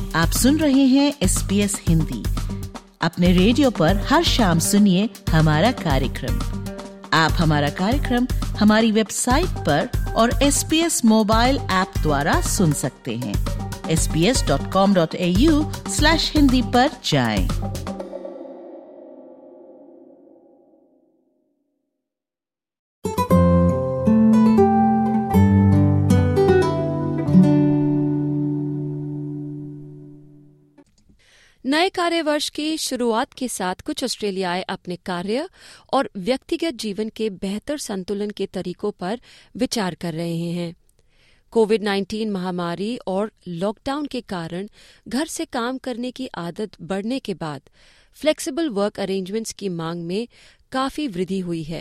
आप सुन रहे हैं SBS हिंदी। अपने रेडियो पर हर शाम सुनिए हमारा कार्यक्रम। आप हमारा कार्यक्रम हमारी वेबसाइट पर और SBS मोबाइल ऐप द्वारा सुन सकते हैं। sbs.com.au/hindi पर जाएं। नए कार्यवर्ष की शुरुआत के साथ कुछ ऑस्ट्रेलियाई अपने कार्य और व्यक्तिगत जीवन के बेहतर संतुलन के तरीकों पर विचार कर रहे हैं। कोविड-19 महामारी और लॉकडाउन के कारण घर से काम करने की आदत बढ़ने के बाद फ्लेक्सिबल वर्क अरेंजमेंट्स की मांग में काफी वृद्धि हुई है।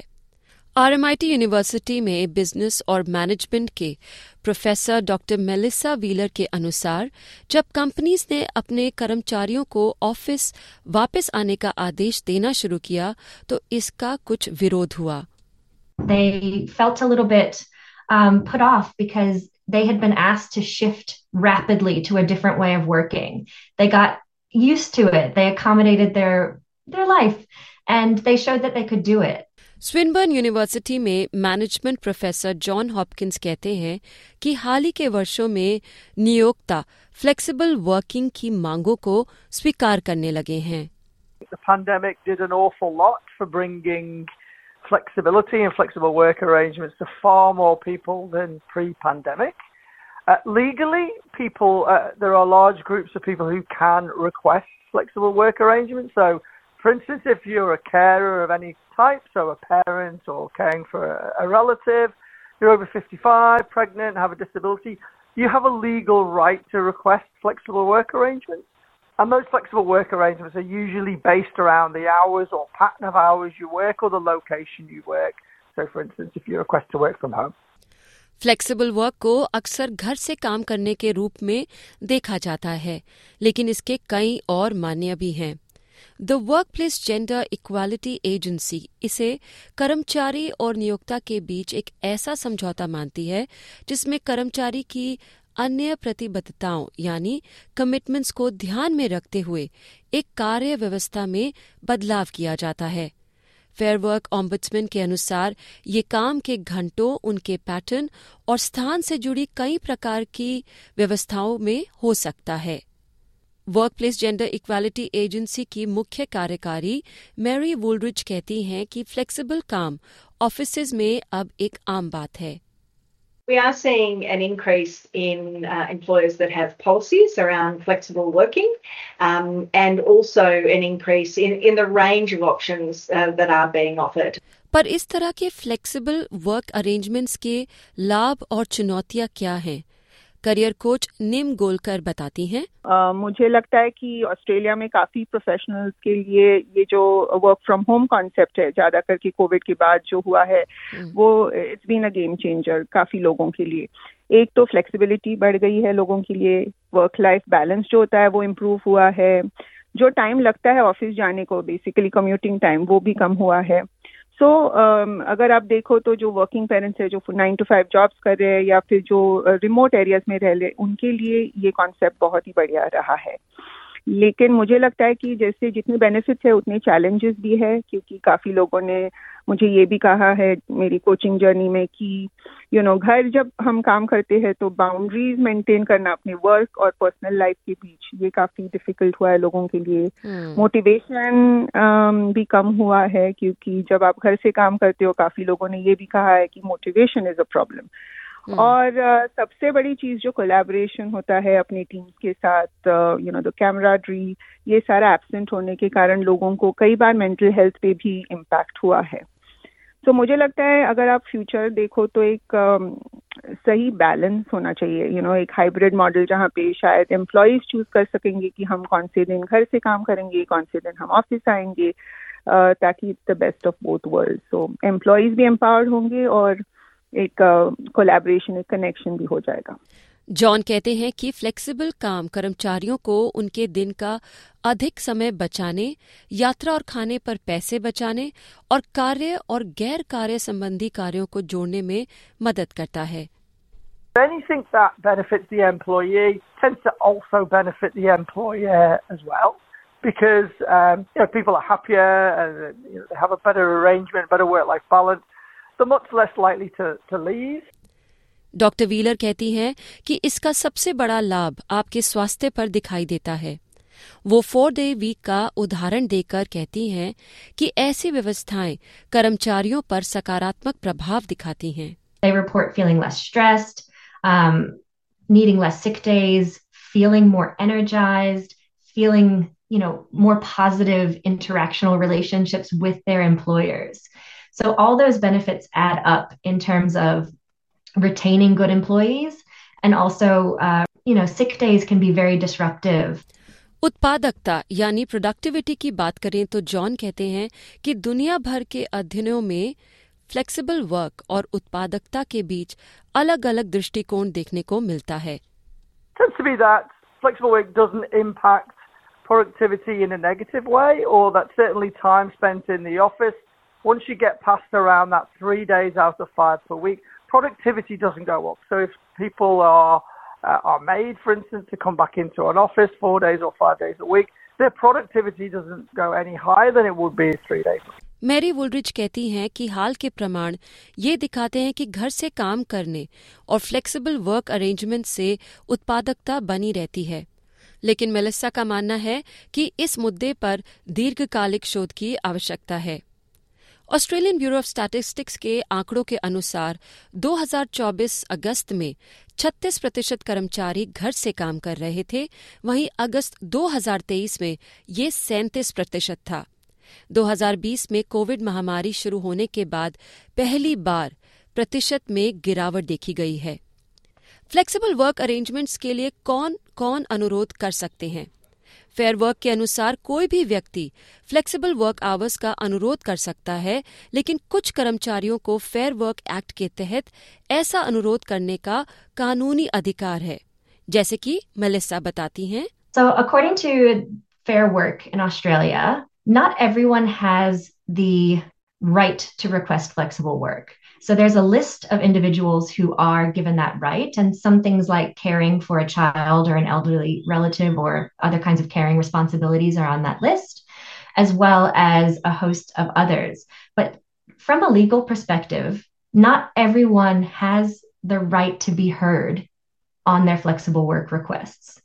RMIT यूनिवर्सिटी में बिजनेस और मैनेजमेंट के प्रोफेसर डॉक्टर मेलिसा व्हीलर के अनुसार जब कंपनीज ने अपने कर्मचारियों को ऑफिस वापस आने का आदेश देना शुरू किया तो इसका कुछ विरोध हुआ। They felt a little bit put off because they had been asked to shift rapidly to a different way of working. They got used to it. They accommodated their life and they showed that they could do it. Swinburne university में management professor John Hopkins कहते हैं कि हाल ही के वर्षों में नियोक्ता flexible working की मांगों को स्वीकार करने लगे हैं। The pandemic did an awful lot for bringing flexibility and flexible work arrangements to far more people than pre-pandemic. Legally, there are large groups of people who can request flexible work arrangements. So, for instance, if you're a carer of any type, so a parent or caring for a relative, you're over 55, pregnant, have a disability, you have a legal right to request flexible work arrangements. And those flexible work arrangements are usually based around the hours or pattern of hours you work or the location you work. So, for instance, if you request to work from home. Flexible work को अक्सर घर से काम करने के रूप में देखा जाता है, लेकिन इसके कई और मान्य भी हैं। The workplace gender equality agency इसे कर्मचारी और नियोक्ता के बीच एक ऐसा समझौता मानती है जिसमें कर्मचारी की अन्य प्रतिबद्धताओं यानी कमिटमेंट्स को ध्यान में रखते हुए एक कार्य व्यवस्था में बदलाव किया जाता है। फेयर वर्क ओम्बुड्समैन के अनुसार ये काम के घंटों, उनके पैटर्न और स्थान से जुड़ी कई प्रकार की व्यवस्थाओं में हो सकता है। वर्कप्लेस जेंडर इक्वालिटी एजेंसी की मुख्य कार्यकारी मैरी वुलरिच कहती हैं कि फ्लेक्सिबल काम ऑफिसेज में अब एक आम बात है। We are seeing an increase in employers that have policies around flexible working and also an increase in the range of options that are being offered. पर इस तरह के फ्लेक्सिबल वर्क अरेंजमेंट्स के लाभ और चुनौतियां क्या हैं? करियर कोच निम गोलकर बताती हैं। मुझे लगता है कि ऑस्ट्रेलिया में काफी प्रोफेशनल्स के लिए ये जो वर्क फ्रॉम होम कॉन्सेप्ट है, ज्यादा करके कोविड के बाद जो हुआ है वो it's been a game changer काफी लोगों के लिए। एक तो फ्लेक्सिबिलिटी बढ़ गई है लोगों के लिए, वर्क लाइफ बैलेंस जो होता है वो इम्प्रूव हुआ है, जो टाइम लगता है ऑफिस जाने को बेसिकली कम्यूटिंग टाइम वो भी कम हुआ है। सो अगर आप देखो तो जो वर्किंग पेरेंट्स है जो 9 to 5 जॉब्स कर रहे हैं या फिर जो रिमोट एरियाज में रह रहे उनके लिए ये कॉन्सेप्ट बहुत ही बढ़िया रहा है। लेकिन मुझे लगता है कि जैसे जितने बेनिफिट्स है उतने चैलेंजेस भी है, क्योंकि काफी लोगों ने मुझे ये भी कहा है मेरी कोचिंग जर्नी में कि घर जब हम काम करते हैं तो बाउंड्रीज मेंटेन करना अपने वर्क और पर्सनल लाइफ के बीच ये काफी डिफिकल्ट हुआ है लोगों के लिए। मोटिवेशन भी कम हुआ है, क्योंकि जब आप घर से काम करते हो काफी लोगों ने ये भी कहा है कि मोटिवेशन इज अ प्रॉब्लम। और सबसे बड़ी चीज जो कोलैबोरेशन होता है अपनी टीम्स के साथ, द कैमराडरी, ये सारा एब्सेंट होने के कारण लोगों को कई बार मेंटल हेल्थ पे भी इम्पैक्ट हुआ है। तो मुझे लगता है अगर आप फ्यूचर देखो तो एक सही बैलेंस होना चाहिए, एक हाइब्रिड मॉडल जहाँ पे शायद एम्प्लॉयज चूज कर सकेंगे कि हम कौन से दिन घर से काम करेंगे, कौन से दिन हम ऑफिस आएंगे, ताकि it's the best of both world. So employees भी एम्पावर्ड होंगे और एक कोलैबोरेशन, एक कनेक्शन भी हो जाएगा। जॉन कहते हैं कि फ्लेक्सिबल काम कर्मचारियों को उनके दिन का अधिक समय बचाने, यात्रा और खाने पर पैसे बचाने और कार्य और गैर कार्य संबंधी कार्यों को जोड़ने में मदद करता है। Anything that benefits the employee tends to also benefit the employer as well, because people are happier and they have a better arrangement, better work-life balance. They're much less likely to leave. Doctor Wheeler कहती हैं कि इसका सबसे बड़ा लाभ आपके स्वास्थ्य पर दिखाई देता है। वो 4-day वीक का उदाहरण देकर कहती हैं कि ऐसी व्यवस्थाएं कर्मचारियों पर सकारात्मक प्रभाव दिखाती हैं। They report feeling less stressed, needing less sick days, feeling more energized, feeling, more positive interactional relationships with their employers. So all those benefits add up in terms of retaining good employees, and also, sick days can be very disruptive. उत्पादकता यानी productivity की बात करें तो John कहते हैं कि दुनिया भर के अध्ययनों में फ्लेक्सिबल वर्क और उत्पादकता के बीच अलग-अलग दृष्टिकोण देखने को मिलता है। Tends to be that flexible work doesn't impact productivity in a negative way, or that certainly time spent in the office, once you get past around that 3 days out of 5 per week, productivity doesn't go up. So if people are made, for instance, to come back into an office 4 days or 5 days a week, their productivity doesn't go any higher than it would be 3 days. Mary Woolrich कहती हैं कि हाल के प्रमाण ये दिखाते हैं कि घर से काम करने और फ्लेक्सिबल वर्क अरेंजमेंट से उत्पादकता बनी रहती है, लेकिन मेलिसा का मानना है कि इस मुद्दे पर दीर्घकालिक शोध की आवश्यकता है। ऑस्ट्रेलियन ब्यूरो ऑफ स्टैटिस्टिक्स के आंकड़ों के अनुसार 2024 अगस्त में 36% कर्मचारी घर से काम कर रहे थे, वहीं अगस्त 2023 में ये 37% था। 2020 में कोविड महामारी शुरू होने के बाद पहली बार प्रतिशत में गिरावट देखी गई है। फ्लेक्सिबल वर्क अरेंजमेंट्स के लिए कौन कौन अनुरोध कर सकते हैं? फेयर वर्क के अनुसार कोई भी व्यक्ति फ्लेक्सिबल वर्क आवर्स का अनुरोध कर सकता है, लेकिन कुछ कर्मचारियों को फेयर वर्क एक्ट के तहत ऐसा अनुरोध करने का कानूनी अधिकार है, जैसे कि मेलिसा बताती हैं। So according to Fair Work in Australia, not everyone has the right to request flexible work. So there's a list of individuals who are given that right, and some things like caring for a child or an elderly relative or other kinds of caring responsibilities are on that list, as well as a host of others. But from a legal perspective, not everyone has the right to be heard on their flexible work requests.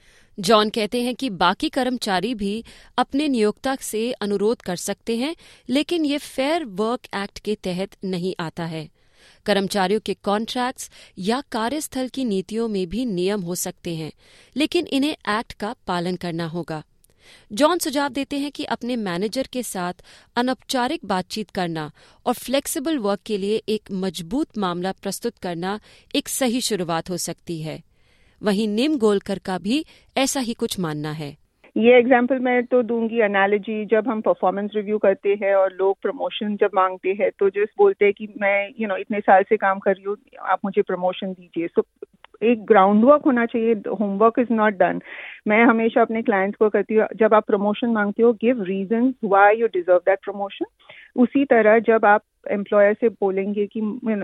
John कहते हैं कि बाकी कर्मचारी भी अपने नियोक्ता से अनुरोध कर सकते हैं, लेकिन ये फेयर वर्क एक्ट के तहत नहीं आता है। कर्मचारियों के कॉन्ट्रैक्ट्स या कार्यस्थल की नीतियों में भी नियम हो सकते हैं, लेकिन इन्हें एक्ट का पालन करना होगा। जॉन सुझाव देते हैं कि अपने मैनेजर के साथ अनौपचारिक बातचीत करना और फ्लेक्सिबल वर्क के लिए एक मजबूत मामला प्रस्तुत करना एक सही शुरुआत हो सकती है। वहीं निम गोलकर का भी ऐसा ही कुछ मानना है। ये एग्जाम्पल मैं तो दूंगी एनालॉजी, जब हम परफॉर्मेंस रिव्यू करते हैं और लोग प्रमोशन जब मांगते हैं तो जिस बोलते हैं कि मैं इतने साल से काम कर रही हूँ, आप मुझे प्रमोशन दीजिए। सो एक ग्राउंड वर्क होना चाहिए, होमवर्क इज नॉट डन। मैं हमेशा अपने क्लाइंट्स को कहती हूँ, जब आप प्रमोशन मांगते हो, give reasons why you deserve that promotion. उसी तरह जब आप एम्प्लॉयर से बोलेंगे कि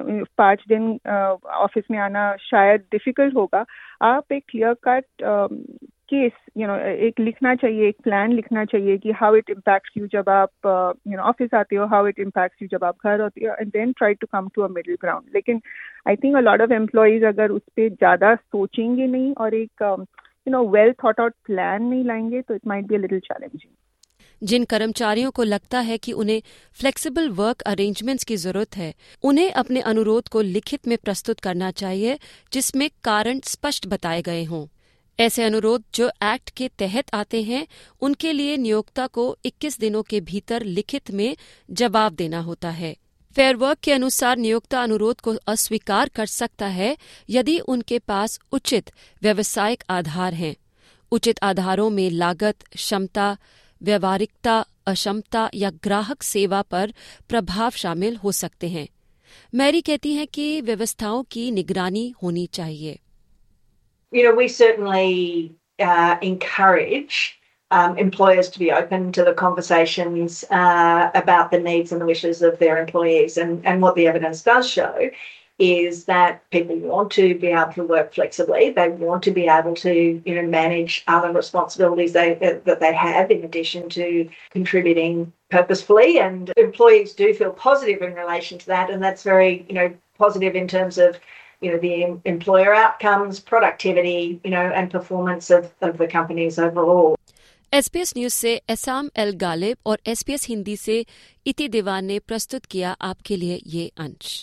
5 दिन ऑफिस में आना शायद डिफिकल्ट होगा, आप एक क्लियर कट केस एक लिखना चाहिए, एक प्लान लिखना चाहिए कि हाउ इट इम्पैक्ट्स यू जब आप ऑफिस आते हो, हाउ इट इम्पैक्ट्स यू जब आप घर होते हो, and then try to come to a middle ground. लेकिन I think a lot of employees अगर उस पर ज़्यादा सोचेंगे नहीं और एक वेल थॉट आउट प्लान नहीं लाएंगे तो it might be a little challenging. जिन कर्मचारियों को लगता है कि उन्हें फ्लेक्सिबल वर्क अरेंजमेंट्स की जरूरत है, उन्हें अपने अनुरोध को लिखित में प्रस्तुत करना चाहिए, जिसमें कारण स्पष्ट बताए गए हों। ऐसे अनुरोध जो एक्ट के तहत आते हैं, उनके लिए नियोक्ता को 21 दिनों के भीतर लिखित में जवाब देना होता है। फेयर वर्क के अनुसार नियोक्ता अनुरोध को अस्वीकार कर सकता है यदि उनके पास उचित व्यावसायिक आधार हैं। उचित आधारों में लागत, क्षमता, व्यावहारिकता, अक्षमता या ग्राहक सेवा पर प्रभाव शामिल हो सकते हैं। मैरी कहती हैं कि व्यवस्थाओं की निगरानी होनी चाहिए। We certainly encourage employers to be open to the conversations about the needs and the wishes of their employees. And what the evidence does show is that people want to be able to work flexibly. They want to be able to, manage other responsibilities that they have in addition to contributing purposefully. And employees do feel positive in relation to that, and that's very, positive in terms of, the employer outcomes, productivity, and performance of the companies overall. SBS news से Essam L Ghalib और SBS Hindi से इति दीवान ने प्रस्तुत किया आपके लिए ये अंश।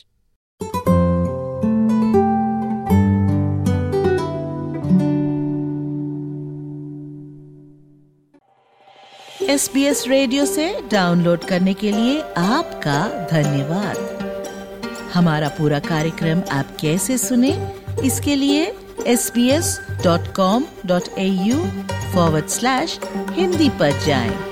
SBS रेडियो से डाउनलोड करने के लिए आपका धन्यवाद। हमारा पूरा कार्यक्रम आप कैसे सुने, इसके लिए sbs.com.au/hindi पर जाएं।